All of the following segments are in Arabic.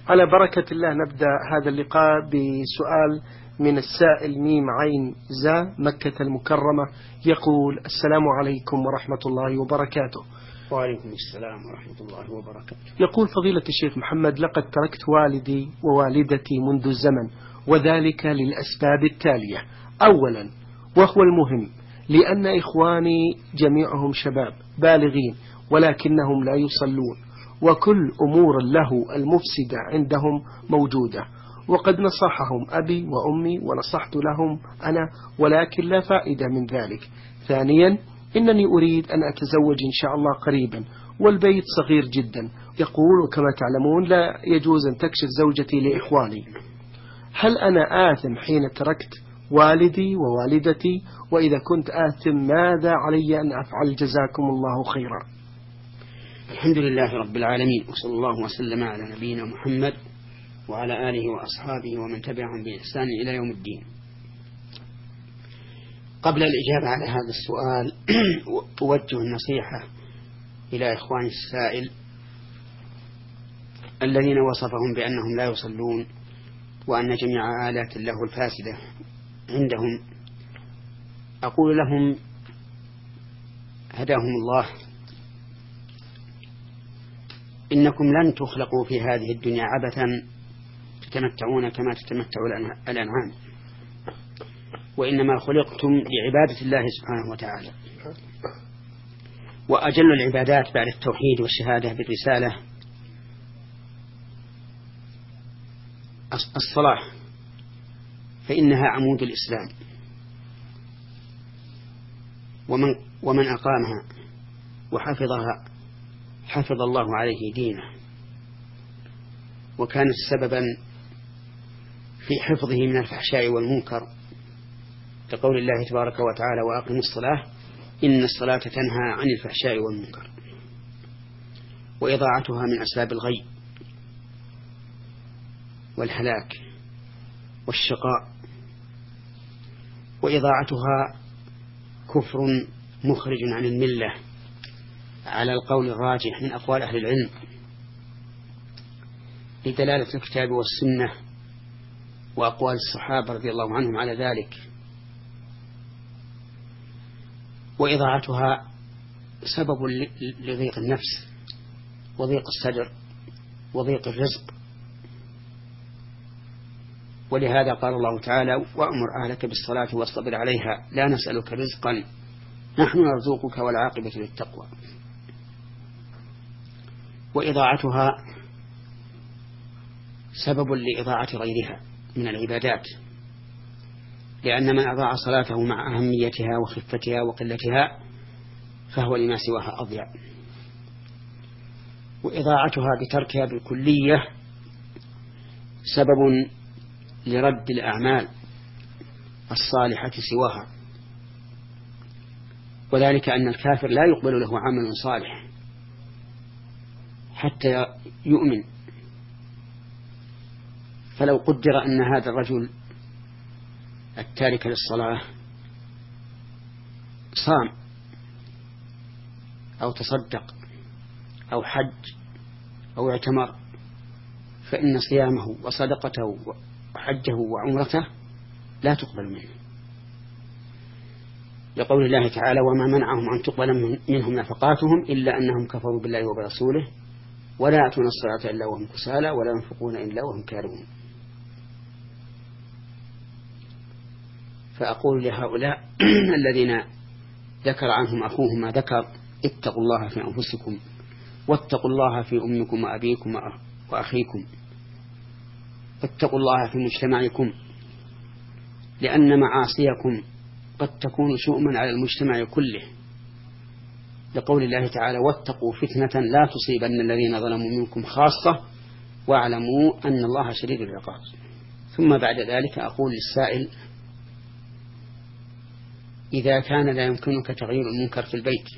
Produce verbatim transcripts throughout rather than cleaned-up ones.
على بركة الله نبدأ هذا اللقاء بسؤال من السائل ميم عين زا مكة المكرمة، يقول: السلام عليكم ورحمة الله وبركاته. وعليكم السلام ورحمة الله وبركاته. يقول: فضيلة الشيخ محمد، لقد تركت والدي ووالدتي منذ الزمن، وذلك للأسباب التالية: أولا، وهو المهم، لأن إخواني جميعهم شباب بالغين ولكنهم لا يصلون، وكل أمور له المفسدة عندهم موجودة، وقد نصحهم أبي وأمي ونصحت لهم أنا، ولكن لا فائدة من ذلك. ثانيا، إنني أريد أن أتزوج إن شاء الله قريبا، والبيت صغير جدا. يقول: وكما تعلمون لا يجوز أن تكشف زوجتي لإخواني. هل أنا آثم حين تركت والدي ووالدتي؟ وإذا كنت آثم ماذا علي أن أفعل؟ جزاكم الله خيرا. الحمد لله رب العالمين، وصلى الله وسلم على نبينا محمد وعلى آله وأصحابه ومن تبعهم بإحسان إلى يوم الدين. قبل الإجابة على هذا السؤال أوجه النصيحة إلى إخوان السائل الذين وصفهم بأنهم لا يصلون وأن جميع آلات الله الفاسدة عندهم. أقول لهم: هداهم الله، إنكم لن تخلقوا في هذه الدنيا عبثا تتمتعون كما تتمتع الأنعام، وإنما خلقتم لعبادة الله سبحانه وتعالى. وأجل العبادات بعد التوحيد والشهادة بالرسالة الصلاة، فإنها عمود الإسلام، ومن, ومن أقامها وحفظها حفظ الله عليه دينه، وكانت سببا في حفظه من الفحشاء والمنكر، كقول الله تبارك وتعالى: وأقم الصلاة إن الصلاة تنهى عن الفحشاء والمنكر. وإضاعتها من أسباب الغي والهلاك والشقاء، وإضاعتها كفر مخرج عن الملة على القول الراجح من أقوال أهل العلم، لدلالة الكتاب والسنة وأقوال الصحابة رضي الله عنهم على ذلك. وإضاعتها سبب لضيق النفس وضيق الصدر وضيق الرزق، ولهذا قال الله تعالى: وأمر أهلك بالصلاة واصطبر عليها لا نسألك رزقا نحن نرزقك والعاقبة للتقوى. وإضاعتها سبب لإضاعة غيرها من العبادات، لأن من أضاع صلاته مع أهميتها وخفتها وقلتها فهو لما سواها أضيع. وإضاعتها بتركها بالكلية سبب لرد الأعمال الصالحة سواها، وذلك أن الكافر لا يقبل له عمل صالح حتى يؤمن. فلو قدر أن هذا الرجل التارك للصلاة صام أو تصدق أو حج أو اعتمر، فإن صيامه وصدقته وحجه وعمرته لا تقبل منه، لقول الله تعالى: وما منعهم أن تقبل منهم نفقاتهم إلا أنهم كفروا بالله وبرسوله ولا يأتون الصلاة إلا وهم كسالى ولا ينفقون إلا وهم كارهون. فأقول لهؤلاء الذين ذكر عنهم أخوهم ما ذكر: اتقوا الله في أنفسكم واتقوا الله في أمكم وأبيكم وأخيكم، اتقوا الله في مجتمعكم، لأن معاصيكم قد تكون شؤما على المجتمع كله، لقول الله تعالى: واتقوا فتنة لا تصيبن الذين ظلموا منكم خاصة واعلموا أن الله شديد العقاب. ثم بعد ذلك أقول للسائل: إذا كان لا يمكنك تغيير المنكر في البيت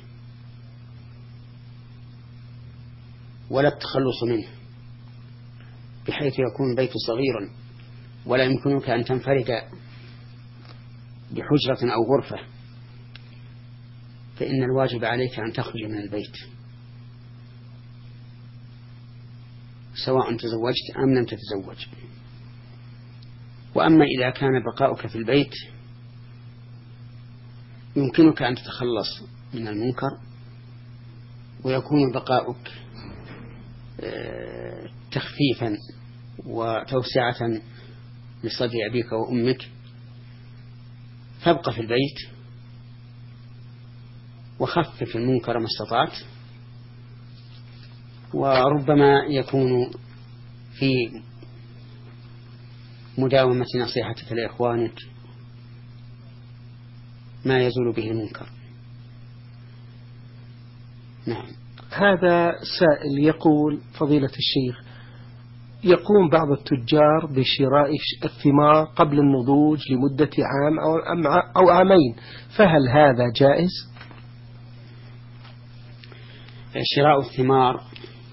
ولا التخلص منه بحيث يكون البيت صغيرا ولا يمكنك أن تنفرد بحجرة أو غرفة، فإن الواجب عليك أن تخرج من البيت سواء تزوجت أم لم تتزوج. وأما إذا كان بقاؤك في البيت يمكنك أن تتخلص من المنكر ويكون بقاؤك تخفيفا وتوسعة لصدر أبيك وأمك، فابق في البيت وخفف المنكر ما استطعت، وربما يكون في مداومة نصيحتك لإخوانك ما يزول به المنكر. نعم. هذا سائل يقول: فضيلة الشيخ، يقوم بعض التجار بشراء الثمار قبل النضوج لمدة عام أو عامين، فهل هذا جائز؟ شراء الثمار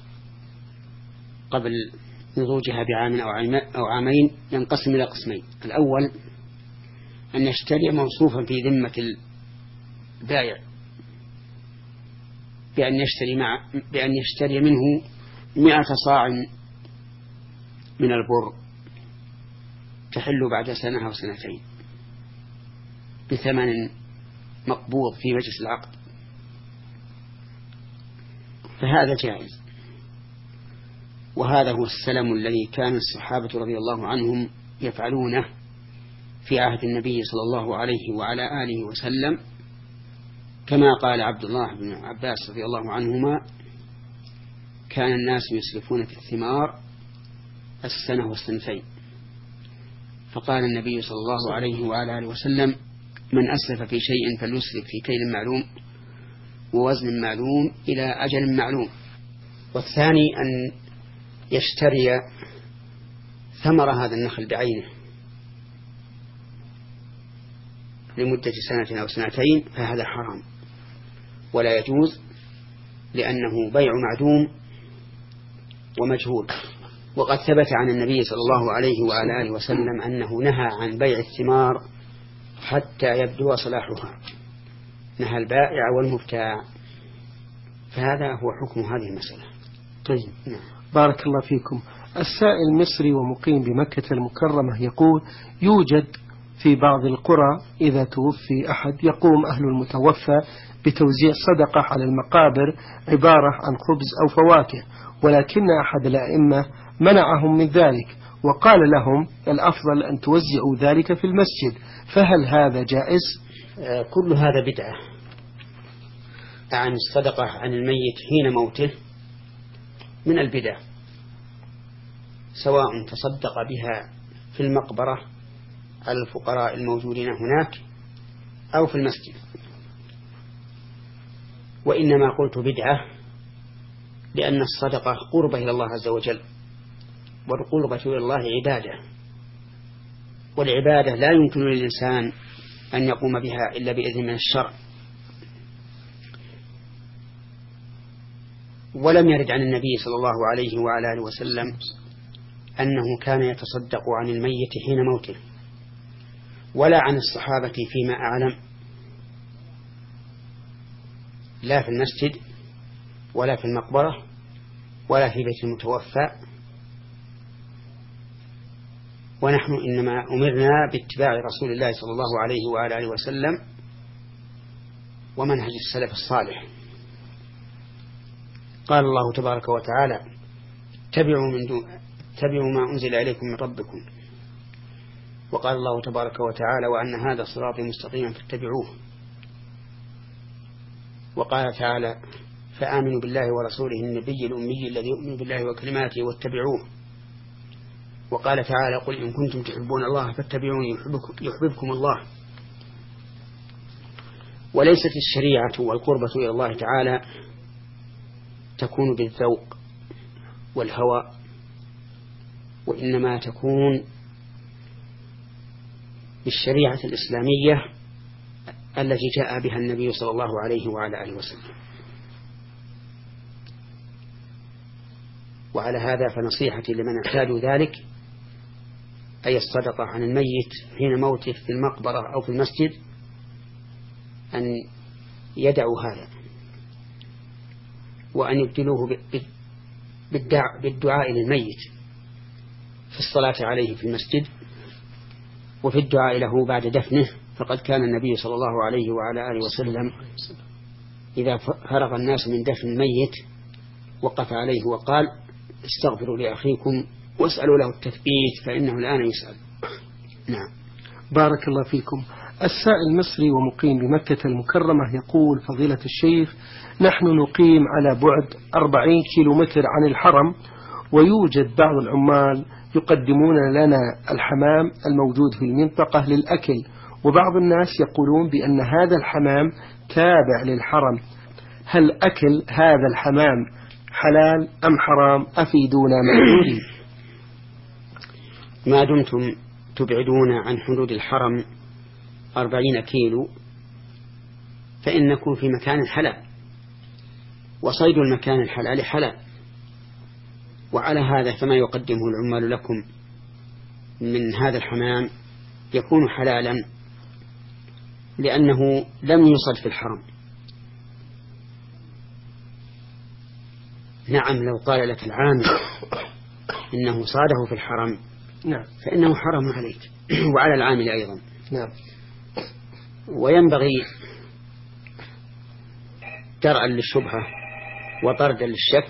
قبل نضوجها بعام أو عامين ينقسم إلى قسمين: الأول أن يشتري موصوفا في ذمة البائع بأن يشتري, مع بأن يشتري منه مئة صاع من البر تحل بعد سنة أو سنتين بثمن مقبوض في مجلس العقد، فهذا جائز. وهذا هو السلم الذي كان الصحابة رضي الله عنهم يفعلونه في عهد النبي صلى الله عليه وعلى آله وسلم، كما قال عبد الله بن عباس رضي الله عنهما: كان الناس يسلفون في الثمار السنة والسنتين، فقال النبي صلى الله عليه وعلى آله وسلم: من أسلف في شيء فليسلف في كيل معلوم ووزن معلوم إلى أجل معلوم. والثاني أن يشتري ثمر هذا النخل بعينه لمدة سنة أو سنتين، فهذا حرام ولا يجوز، لأنه بيع معدوم ومجهول. وقد ثبت عن النبي صلى الله عليه وعلى آله وسلم أنه نهى عن بيع الثمار حتى يبدو صلاحها، نهى البائع والمبتاع، فهذا هو حكم هذه المسألة. طيب. نعم. بارك الله فيكم. السائل مصري ومقيم بمكة المكرمة يقول: يوجد في بعض القرى إذا توفي أحد يقوم أهل المتوفى بتوزيع صدقة على المقابر عبارة عن خبز أو فواكه، ولكن أحد الأئمة منعهم من ذلك وقال لهم: الأفضل أن توزعوا ذلك في المسجد، فهل هذا جائز؟ آه كل هذا بدعة. عن الصدقة عن الميت حين موته من البدع، سواء تصدق بها في المقبرة على الفقراء الموجودين هناك أو في المسجد. وإنما قلت بدعة لأن الصدقة قربة إلى الله عز وجل، والقربة إلى الله عبادة، والعبادة لا يمكن للإنسان أن يقوم بها إلا بإذن من الشرع. ولم يرد عن النبي صلى الله عليه وعلى آله وسلم أنه كان يتصدق عن الميت حين موته، ولا عن الصحابة فيما أعلم، لا في المسجد ولا في المقبرة ولا في بيت المتوفى. ونحن إنما أمرنا باتباع رسول الله صلى الله عليه وعلى آله وسلم ومنهج السلف الصالح. قال الله تبارك وتعالى: اتبعوا من دون اتبعوا ما أنزل إليكم من ربكم. وقال الله تبارك وتعالى: وأن هذا صراطي مستقيما فاتبعوه. وقال تعالى: فآمنوا بالله ورسوله النبي الأمي الذي يؤمن بالله وكلماته واتبعوه. وقال تعالى: قل إن كنتم تحبون الله فاتبعوني يحببكم الله. وليست الشريعة والقربة إلى الله تعالى تكون بالذوق والهوى، وإنما تكون بالشريعة الإسلامية التي جاء بها النبي صلى الله عليه وعلى آله وسلم. وعلى هذا فنصيحتي لمن احتاجوا ذلك، أي الصدقة عن الميت حين موته في المقبرة أو في المسجد، أن يدعوا هذا وأن يبدلوه بالدعاء للميت في الصلاة عليه في المسجد وفي الدعاء له بعد دفنه، فقد كان النبي صلى الله عليه وعلى آله وسلم إذا فرغ الناس من دفن الميت وقف عليه وقال استغفروا لأخيكم واسألوا له التثبيت فإنه الآن يسأل. نعم. بارك الله فيكم. السائل مصري ومقيم بمكة المكرمة يقول: فضيلة الشيخ، نحن نقيم على بعد أربعين كيلومتر عن الحرم، ويوجد بعض العمال يقدمون لنا الحمام الموجود في المنطقة للأكل، وبعض الناس يقولون بأن هذا الحمام تابع للحرم، هل أكل هذا الحمام حلال أم حرام؟ أفيدونا معلومين. ما دمتم تبعدون عن حدود الحرم أربعين كيلو فإنكم في مكان حلال، وصيد المكان الحلال حلال، وعلى هذا فما يقدمه العمال لكم من هذا الحمام يكون حلالا لأنه لم يصد في الحرم. نعم، لو قال لك العامل إنه صاده في الحرم نعم فإنه حرام عليك وعلى العامل أيضا. نعم. وينبغي درءا للشبهة وطردا للشك،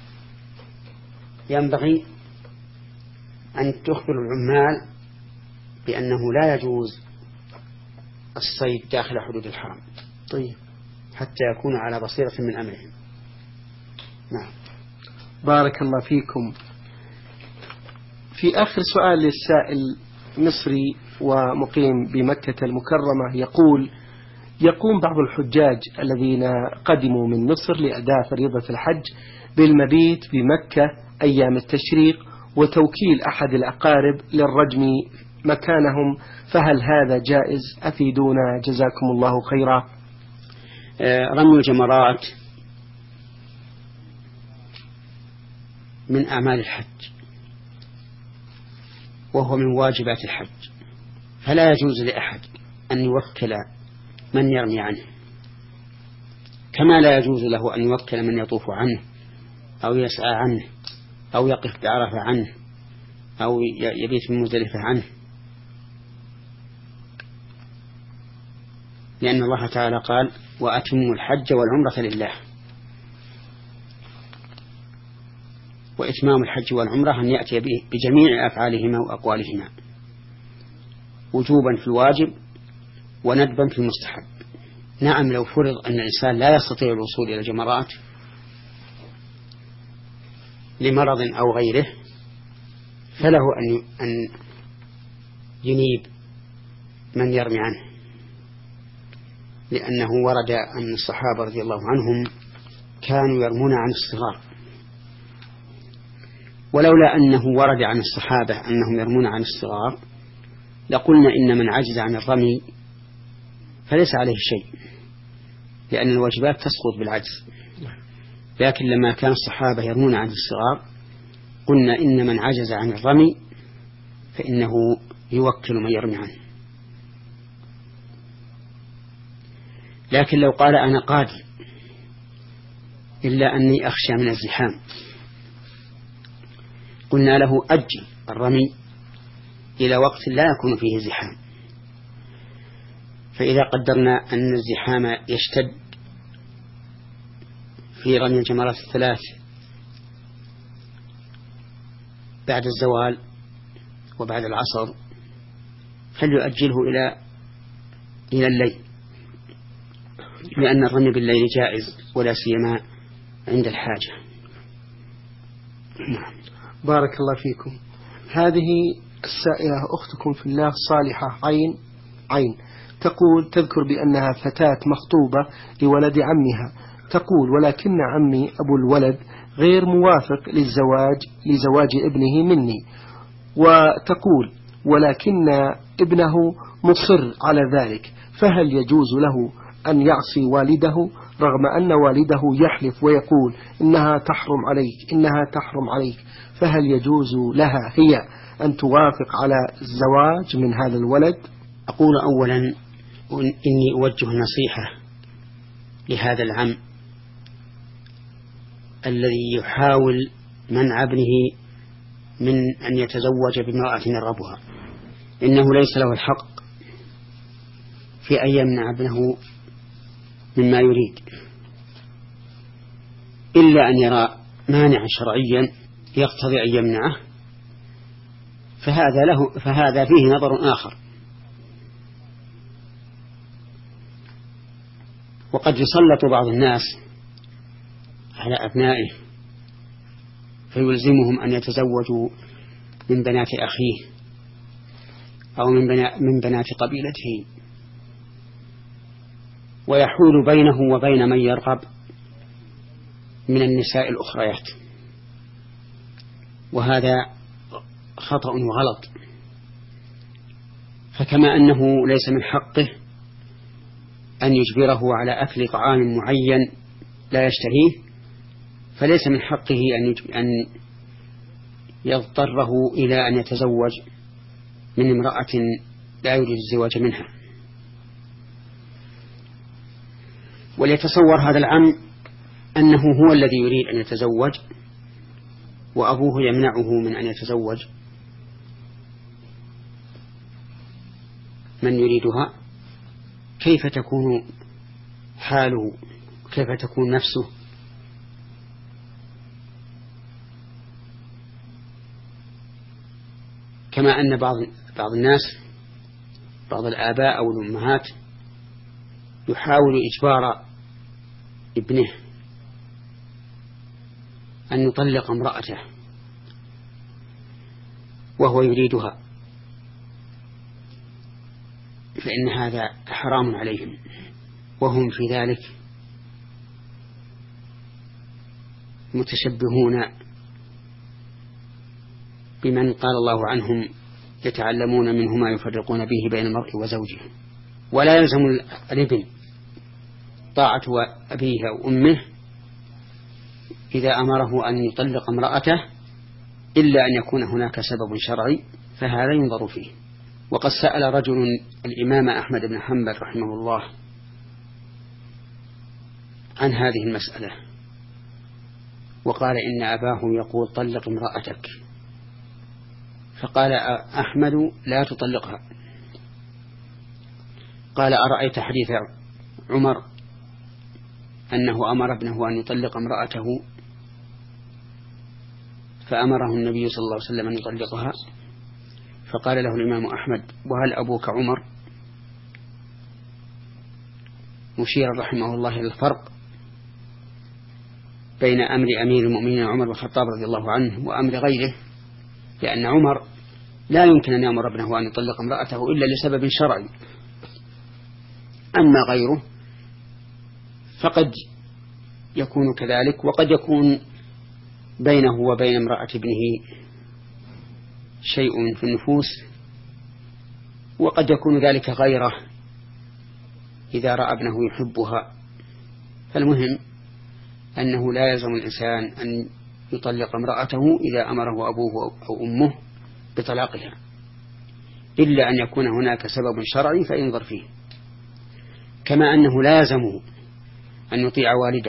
ينبغي أن تخبر العمال بأنه لا يجوز الصيد داخل حدود الحرم، طيب، حتى يكون على بصيرة من أمرهم. نعم. بارك الله فيكم. في آخر سؤال للسائل مصري ومقيم بمكة المكرمة يقول: يقوم بعض الحجاج الذين قدموا من مصر لأداء فريضة الحج بالمبيت بمكة أيام التشريق وتوكيل أحد الأقارب للرجم مكانهم، فهل هذا جائز؟ أفيدونا جزاكم الله خيرا. رمي الجمرات من أعمال الحج وهو من واجبات الحج، فلا يجوز لأحد أن يوكل من يرمي عنه، كما لا يجوز له أن يوكل من يطوف عنه أو يسعى عنه أو يقف بعرفة عنه أو يبيت من مزدلفة عنه، لأن الله تعالى قال: وأتموا الحج والعمرة لله. وإتمام الحج والعمرة أن يأتي بجميع أفعالهما وأقوالهما، وجوبا في الواجب وندبا في المستحب. نعم، لو فرض أن الإنسان لا يستطيع الوصول إلى الجمرات لمرض أو غيره فله أن ينيب من يرمي عنه، لأنه ورد أن الصحابة رضي الله عنهم كانوا يرمون عن الصغار، ولولا أنه ورد عن الصحابة أنهم يرمون عن الصغار لقلنا إن من عجز عن الرمي فليس عليه شيء، لأن الواجبات تسقط بالعجز. لكن لما كان الصحابة يرمون عن الصغار قلنا إن من عجز عن الرمي فإنه يوكل من يرمي عنه. لكن لو قال أنا قادر إلا أني أخشى من الزحام قلنا له أجل الرمي إلى وقت لا يكون فيه زحام، فإذا قدرنا أن الزحام يشتد في رمي الجمرات الثلاث بعد الزوال وبعد العصر فليؤجله إلى إلى الليل، لأن الرمي بالليل جائز ولا سيما عند الحاجة. نعم. بارك الله فيكم. هذه السائلة أختكم في الله صالحة عين عين تقول تذكر بأنها فتاة مخطوبة لولد عمها، تقول: ولكن عمي أبو الولد غير موافق للزواج لزواج ابنه مني، وتقول: ولكن ابنه مصر على ذلك، فهل يجوز له أن يعصي والده رغم أن والده يحلف ويقول إنها تحرم عليك إنها تحرم عليك فهل يجوز لها هي أن توافق على الزواج من هذا الولد؟ أقول أولا إني أوجه نصيحة لهذا العم الذي يحاول منع ابنه من أن يتزوج بامرأة يرغبها، إنه ليس له الحق في أن يمنع ابنه مما يريد إلا أن يرى مانعا شرعيا يقتضي أن يمنعه، فهذا له فهذا فيه نظر آخر. وقد يسلط بعض الناس على أبنائه فيلزمهم أن يتزوجوا من بنات أخيه أو من, بنا من بنات قبيلته، ويحول بينه وبين من يرغب من النساء الأخريات، وهذا خطأ وغلط. فكما أنه ليس من حقه أن يجبره على أكل طعام معين لا يشتهيه، فليس من حقه أن يضطره إلى أن يتزوج من امرأة لا يريد الزواج منها. وليتصور هذا العم أنه هو الذي يريد أن يتزوج وأبوه يمنعه من أن يتزوج من يريدها، كيف تكون حاله؟ كيف تكون نفسه؟ كما أن بعض بعض الناس بعض الآباء أو الأمهات يحاول إجبار ابنه أن يطلق امرأته وهو يريدها، فإن هذا حرام عليهم، وهم في ذلك متشبهون بمن قال الله عنهم يتعلمون منه ما يفرقون به بين المرء وزوجه. ولا يلزم الابن طاعة أبيه أو أمه إذا أمره أن يطلق امرأته إلا أن يكون هناك سبب شرعي، فهذا ينظر فيه. وقد سأل رجل الإمام أحمد بن حنبل رحمه الله عن هذه المسألة، وقال إن أباه يقول طلق امرأتك، فقال أحمد لا تطلقها. قال أرأيت حديث عمر أنه أمر ابنه أن يطلق امرأته فأمره النبي صلى الله عليه وسلم أن يطلقها؟ فقال له الإمام أحمد وهل أبوك عمر؟ مشيرا رحمه الله إلى الفرق بين أمر أمير المؤمنين عمر بن الخطاب رضي الله عنه وأمر غيره، لأن عمر لا يمكن أن يأمر ابنه أن يطلق امرأته إلا لسبب شرعي، أما غيره فقد يكون كذلك، وقد يكون بينه وبين امرأة ابنه شيء في النفوس، وقد يكون ذلك غيره إذا رأى ابنه يحبها. فالمهم أنه لا يلزم الإنسان أن يطلق امرأته إذا أمره أبوه أو أمه بطلاقها، إلا أن يكون هناك سبب شرعي فينظر فيه. كما أنه لا يلزمه أن يطيع والده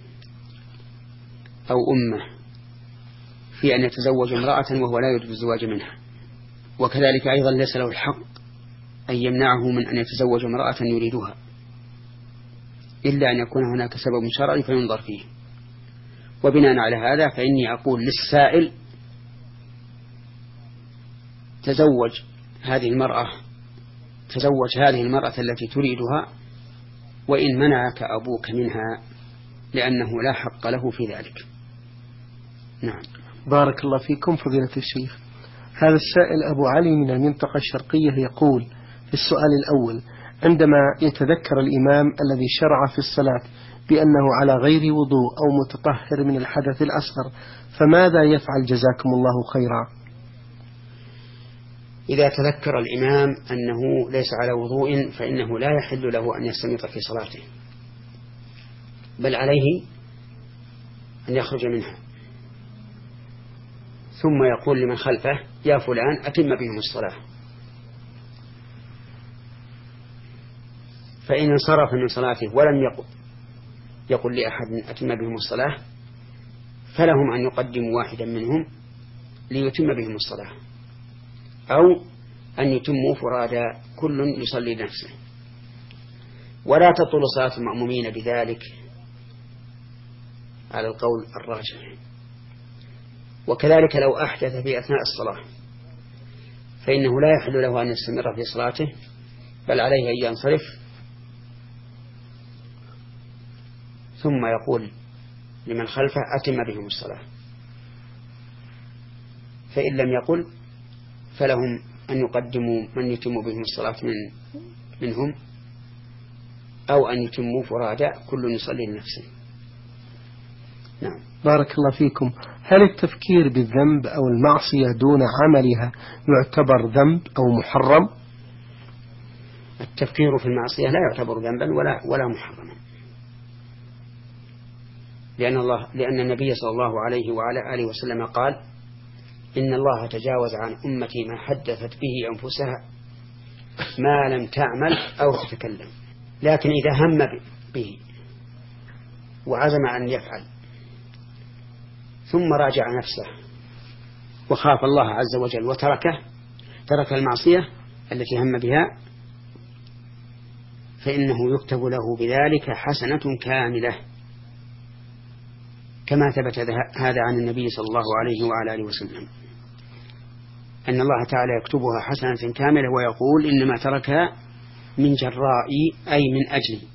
أو أمه في أن يتزوج امرأة وهو لا يريد الزواج منها، وكذلك أيضا ليس له الحق أن يمنعه من أن يتزوج امرأة يريدها، إلا أن يكون هناك سبب شرعي فينظر فيه. وبناء على هذا فإني أقول للسائل تزوج هذه المرأة تزوج هذه المرأة التي تريدها وإن منعك أبوك منها، لأنه لا حق له في ذلك. نعم. بارك الله فيكم فضيلة الشيخ. هذا السائل أبو علي من المنطقة الشرقية يقول في السؤال الأول: عندما يتذكر الإمام الذي شرع في الصلاة بأنه على غير وضوء أو متطهر من الحدث الأصغر فماذا يفعل جزاكم الله خيرا؟ إذا تذكر الإمام أنه ليس على وضوء فإنه لا يحل له أن يستمر في صلاته، بل عليه أن يخرج منها، ثم يقول لمن خلفه يا فلان أتم بهم الصلاة. فإن انصرف من صلاته ولم يقل, يقل لأحد أتم بهم الصلاة فلهم أن يقدموا واحدا منهم ليتم بهم الصلاة، أو أن يتموا فرادا كل يصلي نفسه، ولا تطول صلاة المأمومين بذلك على القول الراجح. وكذلك لو أحدث في أثناء الصلاة فإنه لا يحل له أن يستمر في صلاته، بل عليه أن ينصرف ثم يقول لمن خلفه أتم بهم الصلاة، فإن لم يقل فلهم أن يقدموا من يتم بهم الصلاة من منهم، أو أن يتموا فرادا كل يصلي لنفسه. نعم. بارك الله فيكم. هل التفكير بالذنب أو المعصية دون عملها يعتبر ذنب أو محرم؟ التفكير في المعصية لا يعتبر ذنبا ولا ولا محرما، لأن الله لأن النبي صلى الله عليه وعلى آله وسلم قال: إن الله تجاوز عن أمتي ما حدثت به أنفسها ما لم تعمل أو تتكلم. لكن إذا هم به وعزم أن يفعل ثم راجع نفسه وخاف الله عز وجل وتركه ترك المعصية التي هم بها، فإنه يكتب له بذلك حسنة كاملة، كما ثبت هذا عن النبي صلى الله عليه وعلى آله وسلم أن الله تعالى يكتبها حسنة كاملة ويقول: إنما تركها من جرائي، أي من أجلي.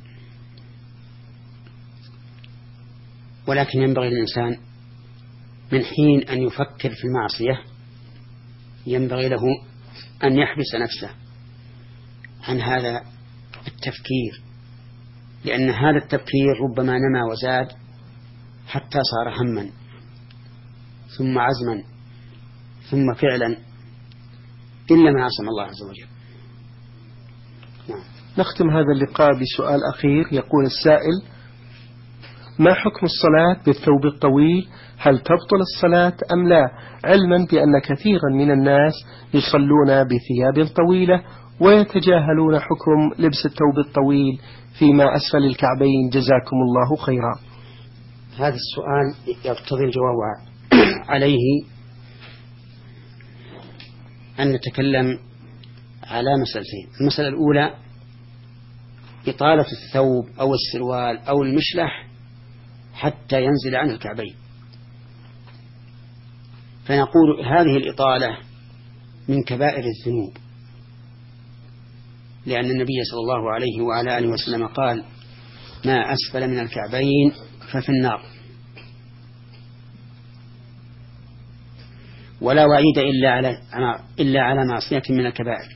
ولكن ينبغي للإنسان من حين أن يفكر في المعصية ينبغي له أن يحبس نفسه عن هذا التفكير، لأن هذا التفكير ربما نما وزاد حتى صار هما ثم عزما ثم فعلا، إلا ما عصم الله عز وجل. نعم. نختم هذا اللقاء بسؤال أخير. يقول السائل: ما حكم الصلاة بالثوب الطويل؟ هل تبطل الصلاة أم لا؟ علما بأن كثيرا من الناس يصلون بثياب طويلة ويتجاهلون حكم لبس الثوب الطويل فيما أسفل الكعبين، جزاكم الله خيرا. هذا السؤال يقتضي الجواب عليه أن نتكلم على مسألتين. المسألة الأولى: إطالة الثوب أو السروال أو المشلح حتى ينزل عن الكعبين، فنقول هذه الإطالة من كبائر الذنوب، لأن النبي صلى الله عليه وعلى آله وسلم قال: ما أسفل من الكعبين ففي النار. ولا وعيد إلا على إلا على معصية من الكبائر،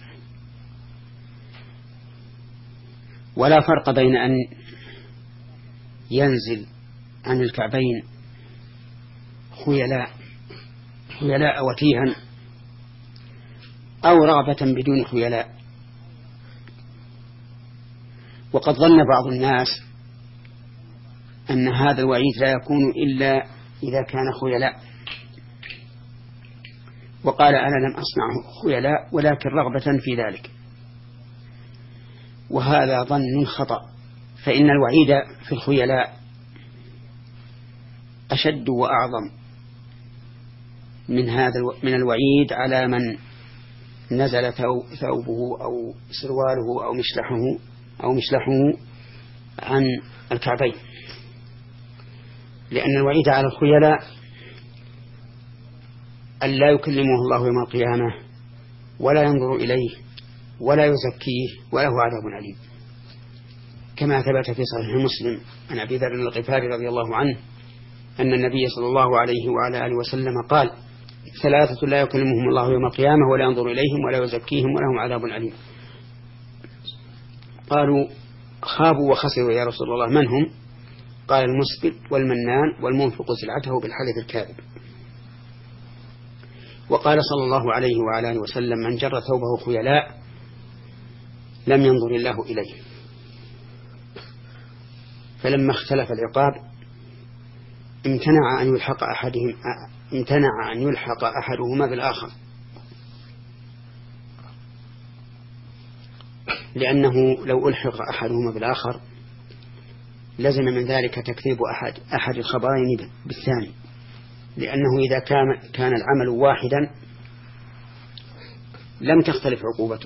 ولا فرق بين أن ينزل عن الكعبين خيلاء خيلاء وتيها أو رغبة بدون خيلاء. وقد ظن بعض الناس أن هذا الوعيد لا يكون إلا إذا كان خيلاء، وقال: أنا لم أصنعه خيلاء ولكن رغبة في ذلك، وهذا ظن خطأ، فإن الوعيد في الخيلاء أشد وأعظم من هذا من الوعيد على من نزل ثوبه أو سرواله أو مشلحه أو مشلحه عن الكعبين، لأن الوعيد على الخيلاء أن لا يكلمه الله يوم القيامة ولا ينظر إليه ولا يزكيه وله عذاب عليم، كما ثبت في صحيح مسلم عن أبي ذر الغفاري رضي الله عنه أن النبي صلى الله عليه وعلى آله وسلم قال: ثلاثة لا يكلمهم الله يوم القيامة ولا ينظر إليهم ولا يزكيهم ولهم عذاب عليم. قالوا: خابوا وخسروا يا رسول الله، من هم؟ قال: المسبل والمنان والمنفق سلعته بالحلف الكاذب. وقال صلى الله عليه وعلى آله وسلم: من جر ثوبه خيلاء لم ينظر الله إليه. فلما اختلف العقاب امتنع أن يلحق أحدهم امتنع أن يلحق أحدهما بالآخر، لأنه لو ألحق أحدهما بالآخر لزم من ذلك تكذيب أحد أحد الخبرين بالثاني، لأنه إذا كان كان العمل واحدا لم تختلف عقوبته.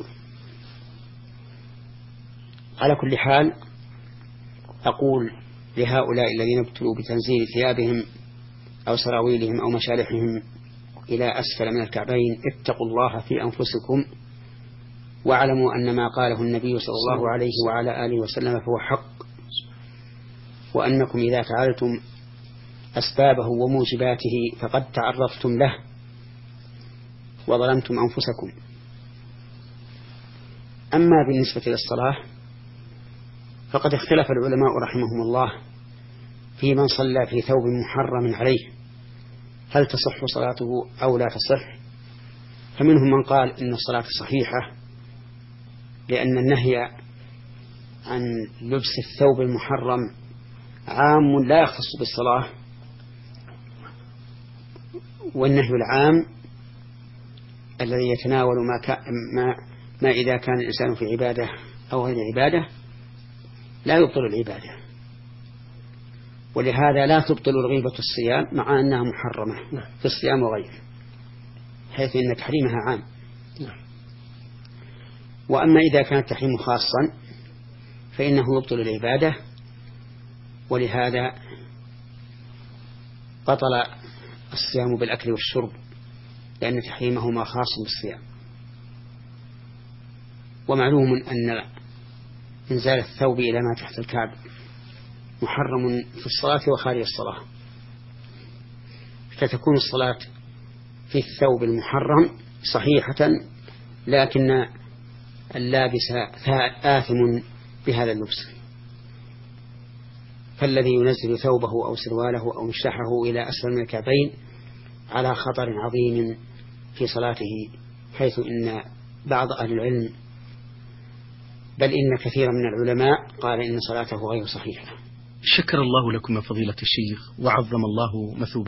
على كل حال أقول لهؤلاء الذين ابتلوا بتنزيل ثيابهم أو سراويلهم أو مشالحهم إلى أسفل من الكعبين اتقوا الله في أنفسكم واعلموا أن ما قاله النبي صلى الله عليه وعلى آله وسلم فهو حق، وأنكم إذا فعلتم أسبابه وموجباته فقد تعرضتم له وظلمتم أنفسكم. أما بالنسبة للصلاة فقد اختلف العلماء رحمهم الله في من صلى في ثوب محرم عليه هل تصح صلاته أو لا تصح. فمنهم من قال إن الصلاة صحيحة لأن النهي عن لبس الثوب المحرم عام لا يختص بالصلاة، والنهي العام الذي يتناول ما, ما, ما إذا كان الإنسان في عبادة أو غير عبادة لا يبطل العبادة، ولهذا لا تبطل الغيبة الصيام مع أنها محرمة في الصيام وغيره، حيث إن تحريمها عام. وأما إذا كان التحريم خاصا فإنه يبطل العبادة، ولهذا بطل الصيام بالأكل والشرب لأن تحريمهما خاص بالصيام. ومعلوم أن إنزال الثوب إلى ما تحت الكعب محرم في الصلاة وخارج الصلاة، فتكون الصلاة في الثوب المحرم صحيحة، لكن اللابس آثم بهذا اللبس. فالذي ينزل ثوبه أو سرواله أو مشلحه إلى أسفل من الكعبين على خطر عظيم في صلاته، حيث إن بعض أهل العلم بل إن كثيرا من العلماء قال إن صلاته غير صحيحة. شكر الله لكم فضيلة الشيخ وعظم الله مثوبة.